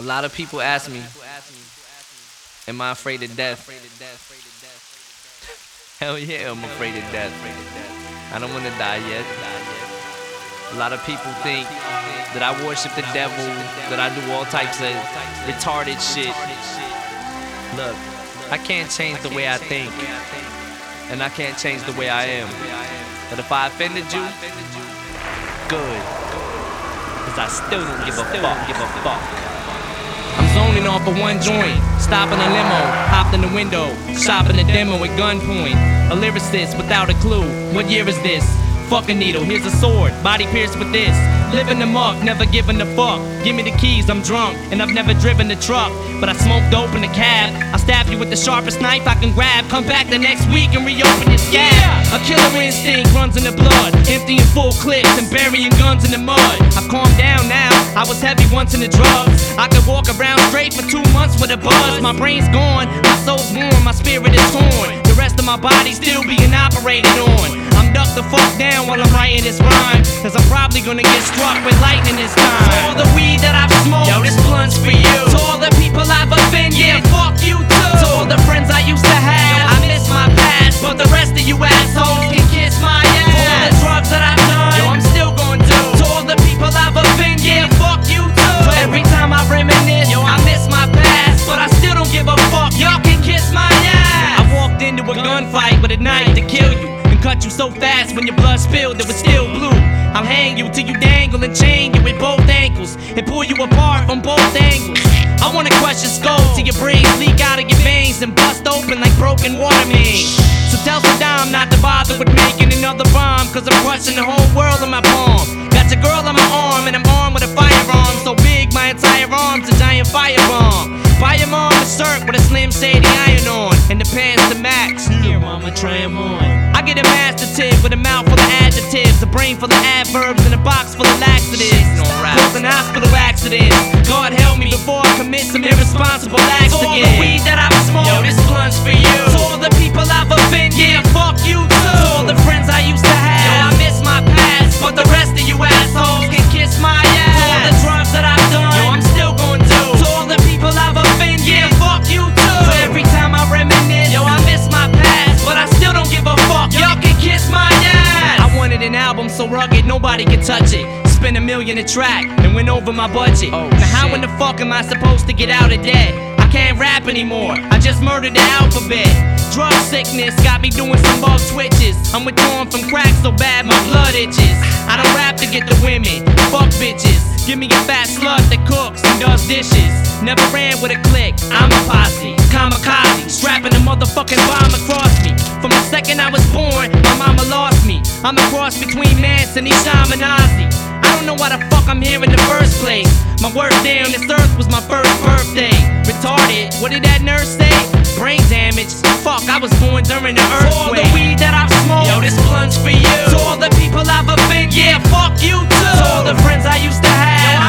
A lot of people ask me, am I afraid of death? Hell yeah, I'm afraid of death. I don't want to die yet. A lot of people think that I worship the devil, that I do all types of retarded shit. Look, I can't change the way I think, and I can't change the way I am. But if I offended you, good, cause I still don't give a fuck. I'm zoning off of one joint, stopping a limo, hopped in the window, shopping a demo at gunpoint. A lyricist without a clue, what year is this? Fuck a needle, here's a sword, body pierced with this. Living the muck, never giving a fuck. Give me the keys, I'm drunk, and I've never driven the truck. But I smoke dope in the cab. I stab you with the sharpest knife I can grab. Come back the next week and reopen your scab. A killer instinct runs in the blood, emptying full clips and burying guns in the mud. I've calmed down now, I was heavy once in the drugs. I could walk around straight for 2 months with a buzz. My brain's gone, my soul's warm, my spirit is torn. The rest of my body still being operated on. I'm ducked the fuck down while I'm writing this rhyme, cause I'm probably gonna get struck with lightning this time. To all the weed that I've smoked, yo, this blunt's for you. To all the people I've offended, yeah, fuck you too. To all the friends I used to have, I miss my past, but the rest of you assholes can kiss my ass. For all the drugs that I've done, yo, I'm still gonna do. To all the people I've offended, yeah, fuck you too. Every time I reminisce, yo, I miss my past, but I still don't give a fuck. Y'all can kiss my ass. I walked into a gunfight with a knife to kill you. Cut you so fast when your blood spilled it was still blue. I'll hang you till you dangle and chain you with both ankles and pull you apart from both angles. I wanna crush your skull till your brains leak out of your veins and bust open like broken water mains. So tell Saddam not to bother with making another bomb, cause I'm crushing the whole world in my palm. Got your girl on my arm and I'm armed with a firearm so big my entire arm's a giant firebomb. Buy your mom a shirt with a Slim Shady iron on and the pants to max. Here mama, try 'em on. I get a master tip with a mouth full of adjectives, a brain full of adverbs, and a box full of laxatives. Causing hospital accidents. God help me before I commit some irresponsible acts again. To all the weed that I've smoked, yo, this blunt's for you. To all the people I've offended, yeah, fuck you too. To all the friends I used to have, yo, I miss my past, but the rest of you assholes can kiss my ass. To all the drugs that I've done, yo, I'm still gonna do. To all the people I've offended, yeah, fuck you too. So every time I reminisce, yo, I miss my past, but I still don't give a fuck. Y'all can kiss my ass. I wanted an album so rugged nobody can touch it. Spent $1 million a track and went over my budget. Now how in the fuck am I supposed to get out of debt? I can't rap anymore, I just murdered the alphabet. Drug sickness got me doing some bug twitches. I'm withdrawn from crack so bad my blood itches. I don't rap to get the women, fuck bitches. Give me a fat slut that cooks and does dishes. Never ran with a clique, I'm a posse. Kamikaze, strapping a motherfucking bomb across me. From the second I was born, my mama lost me. I'm a cross between Manson and Shaman Ozzy. I don't know why the fuck I'm here in the first place. My worst day on this earth was my first birthday. Retarded, what did that nurse say? Brain damage, fuck, I was born during the earthquake. To all the weed that I've smoked, yo, this blunt's for you. To all the people I've offended, yeah, fuck you too. To all the friends I used to have, yo,